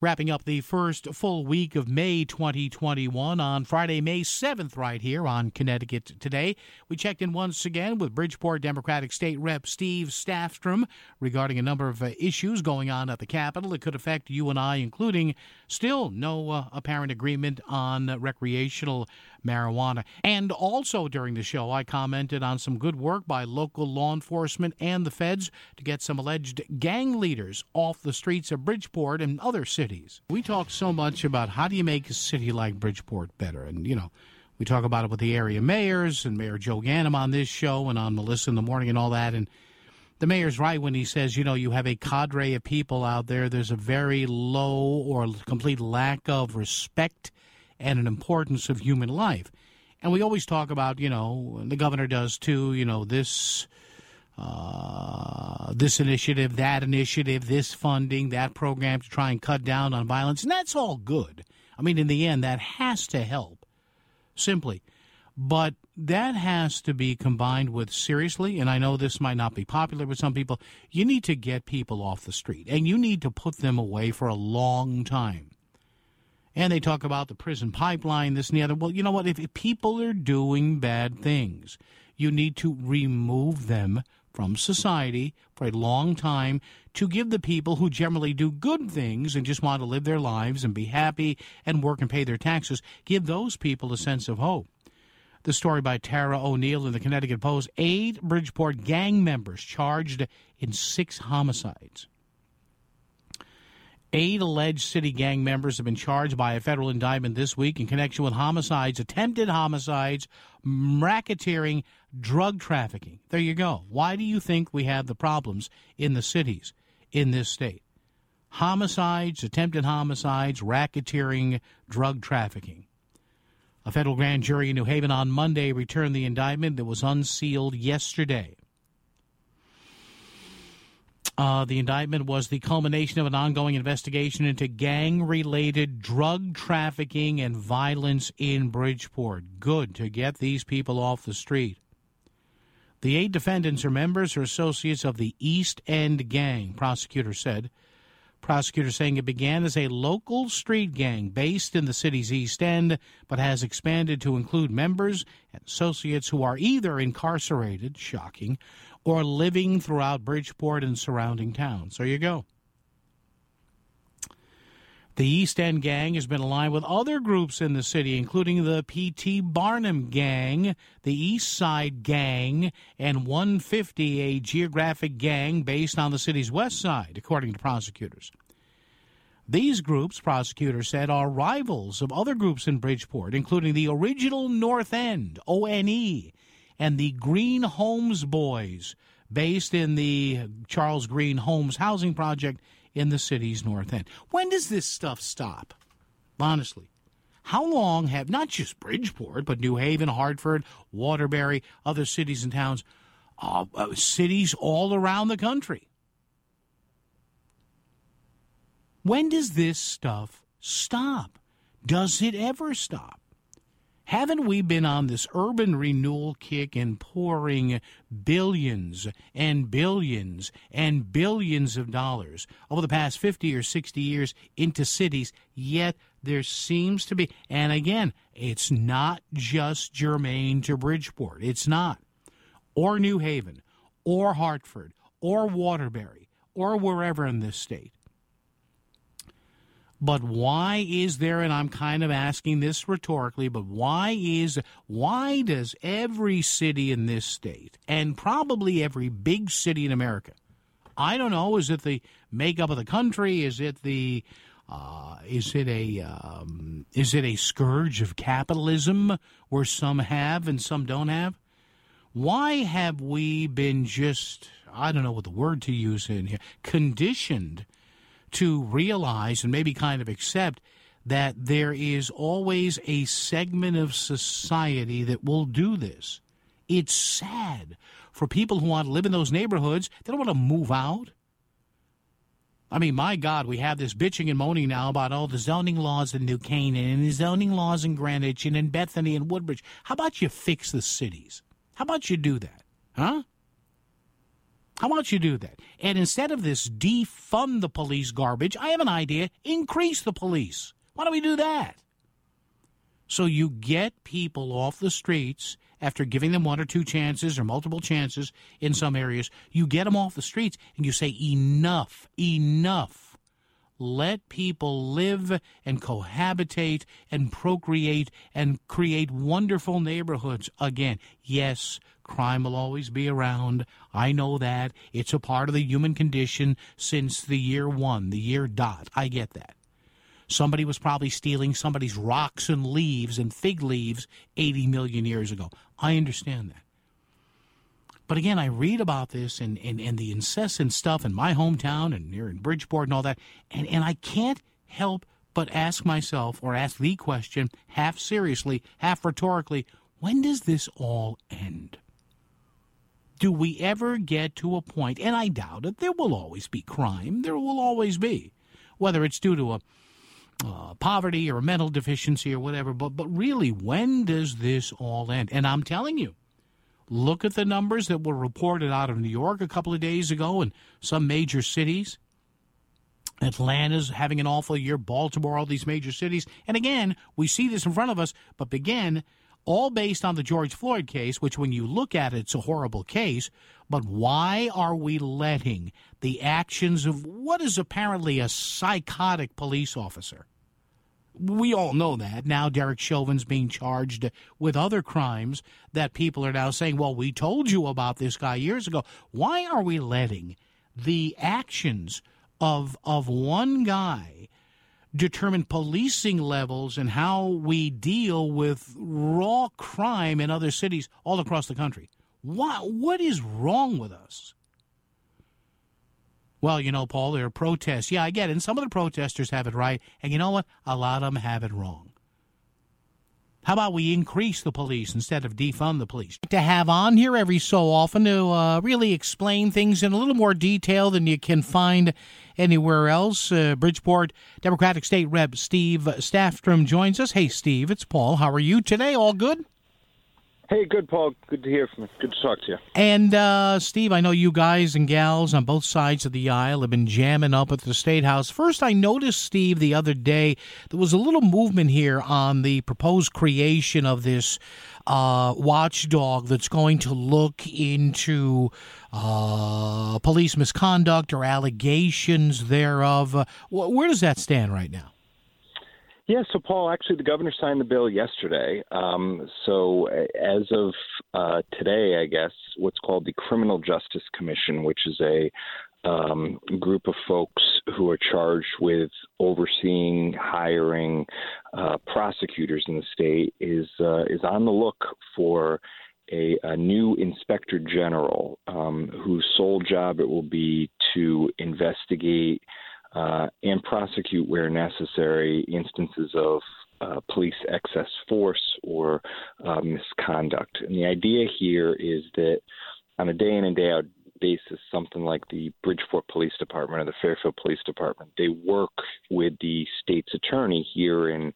Wrapping up the first full week of May 2021 on Friday, May 7th, right here on Connecticut Today. We checked in once again with Bridgeport Democratic State Rep Steve Staffstrom regarding a number of issues going on at the Capitol that could affect you and I, including still no apparent agreement on recreational marijuana. And also during the show, I commented on some good work by local law enforcement and the feds to get some alleged gang leaders off the streets of Bridgeport and other cities. We talk so much about how do you make a city like Bridgeport better. And, you know, we talk about it with the area mayors and Mayor Joe Ganim on this show and on Melissa in the Morning and all that. And the mayor's right when he says, you know, you have a cadre of people out there. There's a very low or complete lack of respect and an importance of human life. And we always talk about, you know, and the governor does too, you know, this initiative, this funding, that program to try and cut down on violence. And that's all good. I mean, in the end, that has to help, simply. But that has to be combined with, seriously, and I know this might not be popular with some people, you need to get people off the street, and you need to put them away for a long time. And they talk about the prison pipeline, this and the other. Well, you know what? If people are doing bad things, you need to remove them from society for a long time to give the people who generally do good things and just want to live their lives and be happy and work and pay their taxes, give those people a sense of hope. The story by Tara O'Neill in the Connecticut Post, 8 Bridgeport gang members charged in 6 homicides. 8 alleged city gang members have been charged by a federal indictment this week in connection with homicides, attempted homicides, racketeering, drug trafficking. There you go. Why do you think we have the problems in the cities in this state? Homicides, attempted homicides, racketeering, drug trafficking. A federal grand jury in New Haven on Monday returned the indictment that was unsealed yesterday. The indictment was the culmination of an ongoing investigation into gang-related drug trafficking and violence in Bridgeport. Good to get these people off the street. The 8 defendants are members or associates of the East End Gang, prosecutors said. Prosecutors saying it began as a local street gang based in the city's East End, but has expanded to include members and associates who are either incarcerated, shocking, or living throughout Bridgeport and surrounding towns. There you go. The East End Gang has been aligned with other groups in the city, including the P.T. Barnum Gang, the East Side Gang, and 150, a geographic gang based on the city's west side, according to prosecutors. These groups, prosecutors said, are rivals of other groups in Bridgeport, including the original North End, ONE, and the Green Homes Boys, based in the Charles Green Homes housing project in the city's North End. When does this stuff stop? Honestly. How long have, not just Bridgeport, but New Haven, Hartford, Waterbury, other cities and towns, cities all around the country? When does this stuff stop? Does it ever stop? Haven't we been on this urban renewal kick and pouring billions and billions and billions of dollars over the past 50 or 60 years into cities, yet there seems to be, and again, it's not just germane to Bridgeport. It's not. Or New Haven, or Hartford, or Waterbury, or wherever in this state. But why is there, and I'm kind of asking this rhetorically, but why does every city in this state, and probably every big city in America, I don't know, is it the makeup of the country? Is it a scourge of capitalism where some have and some don't have? Why have we been just, I don't know what the word to use in here, conditioned to realize and maybe kind of accept that there is always a segment of society that will do this? It's sad for people who want to live in those neighborhoods. They don't want to move out. I mean, my God, we have this bitching and moaning now about all the zoning laws in New Canaan and the zoning laws in Greenwich and in Bethany and Woodbridge. How about you fix the cities? How about you do that? Huh? How about you do that? And instead of this defund the police garbage, I have an idea. Increase the police. Why don't we do that? So you get people off the streets after giving them one or two chances or multiple chances in some areas. You get them off the streets and you say, enough, enough. Let people live and cohabitate and procreate and create wonderful neighborhoods again. Yes, crime will always be around. I know that. It's a part of the human condition since the year one, the year dot. I get that. Somebody was probably stealing somebody's rocks and leaves and fig leaves 80 million years ago. I understand that. But again, I read about this and the incessant stuff in my hometown and here in Bridgeport and all that, and I can't help but ask myself, or ask the question, half seriously, half rhetorically, when does this all end? Do we ever get to a point, and I doubt it, there will always be crime, there will always be, whether it's due to a poverty or a mental deficiency or whatever, but really, when does this all end? And I'm telling you, look at the numbers that were reported out of New York a couple of days ago and some major cities. Atlanta's having an awful year, Baltimore, all these major cities. And again, we see this in front of us, but again, all based on the George Floyd case, which when you look at it, it's a horrible case. But why are we letting the actions of what is apparently a psychotic police officer? We all know that. Now Derek Chauvin's being charged with other crimes that people are now saying, well, we told you about this guy years ago. Why are we letting the actions of one guy determine policing levels and how we deal with raw crime in other cities all across the country? What is wrong with us? Well, you know, Paul, there are protests. Yeah, I get it. And some of the protesters have it right. And you know what? A lot of them have it wrong. How about we increase the police instead of defund the police? To have on here every so often to really explain things in a little more detail than you can find anywhere else. Bridgeport Democratic State Rep Steve Staffstrom joins us. Hey, Steve, it's Paul. How are you today? All good? Hey, good, Paul. Good to hear from you. Good to talk to you. And, Steve, I know you guys and gals on both sides of the aisle have been jamming up at the State House. First, I noticed, Steve, the other day, there was a little movement here on the proposed creation of this watchdog that's going to look into police misconduct or allegations thereof. Where does that stand right now? Yeah, so Paul, actually, the governor signed the bill yesterday. So as of today, I guess, what's called the Criminal Justice Commission, which is a group of folks who are charged with overseeing, hiring prosecutors in the state, is on the look for a new inspector general whose sole job it will be to investigate and prosecute where necessary instances of police excess force or misconduct. And the idea here is that on a day in and day out basis, something like the Bridgeport Police Department or the Fairfield Police Department, they work with the state's attorney here in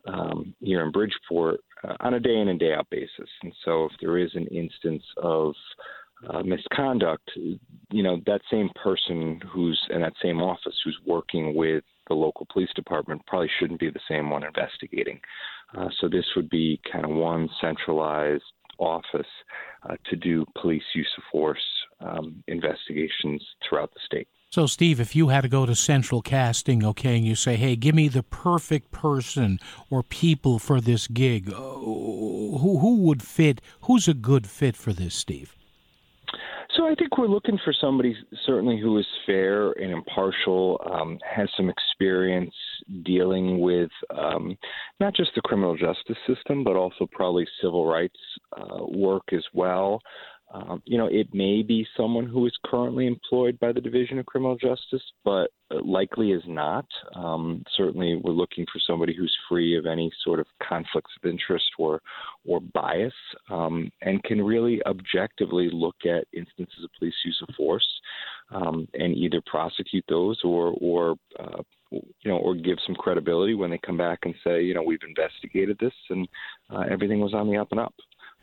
Bridgeport on a day in and day out basis. And so if there is an instance of misconduct, you know, that same person who's in that same office who's working with the local police department probably shouldn't be the same one investigating. So this would be kind of one centralized office to do police use of force investigations throughout the state. So, Steve, if you had to go to central casting, okay, and you say, hey, give me the perfect person or people for this gig, who would fit? Who's a good fit for this, Steve? So I think we're looking for somebody certainly who is fair and impartial, has some experience dealing with not just the criminal justice system, but also probably civil rights work as well. You know, it may be someone who is currently employed by the Division of Criminal Justice, but likely is not. Certainly we're looking for somebody who's free of any sort of conflicts of interest or bias, and can really objectively look at instances of police use of force and either prosecute those or give some credibility when they come back and say, you know, we've investigated this and everything was on the up and up.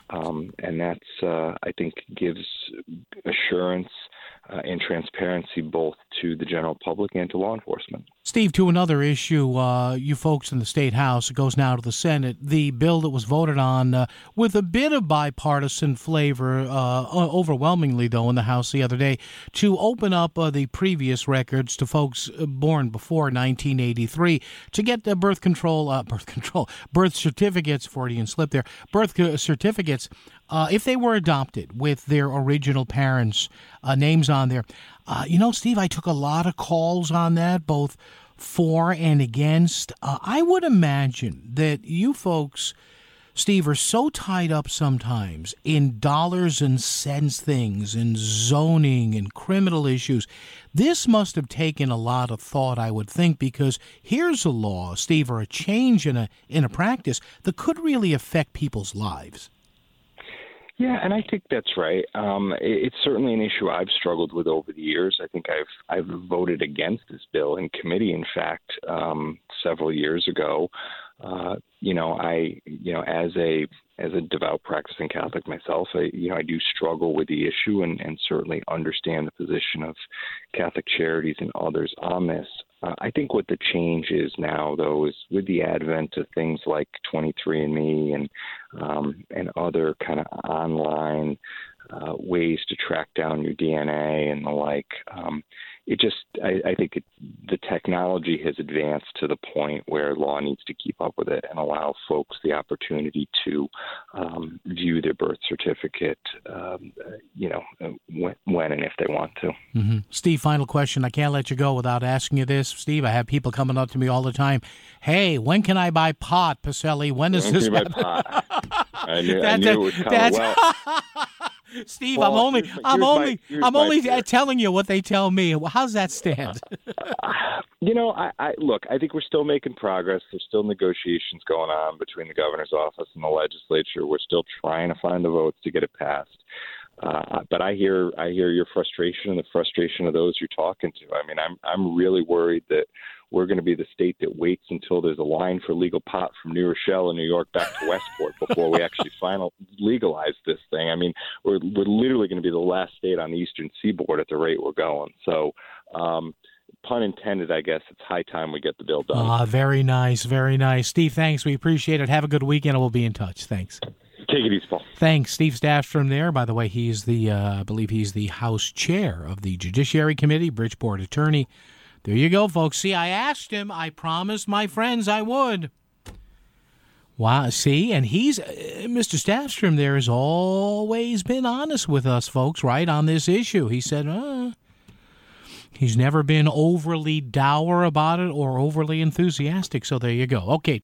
And that's, I think, gives assurance and transparency both to the general public and to law enforcement. Steve, to another issue, you folks in the State House, it goes now to the Senate, the bill that was voted on with a bit of bipartisan flavor, overwhelmingly, though, in the House the other day, to open up the previous records to folks born before 1983 to get birth certificates, Freudian slip there, birth certificates, if they were adopted with their original parents' names on there. Steve, I took a lot of calls on that, both for and against. I would imagine that you folks, Steve, are so tied up sometimes in dollars and cents things and zoning and criminal issues. This must have taken a lot of thought, I would think, because here's a law, Steve, or a change in a practice that could really affect people's lives. Yeah, and I think that's right. It's certainly an issue I've struggled with over the years. I think I've voted against this bill in committee, in fact, several years ago. As a devout practicing Catholic myself, I do struggle with the issue and certainly understand the position of Catholic Charities and others on this. I think what the change is now, though, is with the advent of things like 23andMe and other kind of online ways to track down your DNA and the like. I think the technology has advanced to the point where law needs to keep up with it and allow folks the opportunity to view their birth certificate, when and if they want to. Mm-hmm. Steve, final question. I can't let you go without asking you this. Steve, I have people coming up to me all the time. Hey, when can I buy pot, Pacelli? When is this? Buy pot? I knew it was coming. Well, Steve, well, I'm only telling you what they tell me. How's that stand? I think we're still making progress. There's still negotiations going on between the governor's office and the legislature. We're still trying to find the votes to get it passed. But I hear your frustration and the frustration of those you're talking to. I mean, I'm really worried that we're going to be the state that waits until there's a line for legal pot from New Rochelle and New York back to Westport before we actually legalize this thing. I mean, we're literally going to be the last state on the Eastern Seaboard at the rate we're going. So, pun intended, I guess it's high time we get the bill done. Very nice, very nice. Steve, thanks. We appreciate it. Have a good weekend, and we'll be in touch. Thanks. Take it easy, Paul. Thanks. Steve Staffstrom there. By the way, he's I believe he's the House Chair of the Judiciary Committee, Bridgeport attorney. There you go, folks. See, I asked him. I promised my friends I would. Wow, see, and he's, Mr. Staffstrom there has always been honest with us, folks, right, on this issue. He said, he's never been overly dour about it or overly enthusiastic, so there you go. Okay.